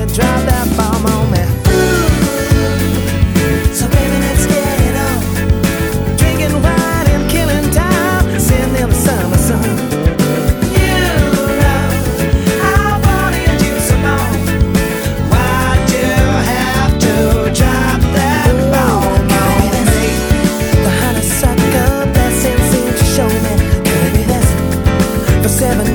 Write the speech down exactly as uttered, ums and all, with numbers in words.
drop that bomb on me. Ooh, so baby, let's get it on. Drinking wine and killing time, sitting in the summer sun. You know I wanted you so long. Why'd you have to drop that bomb on me? The honeysuckle blessing seemed to show me. Could it be this? For seven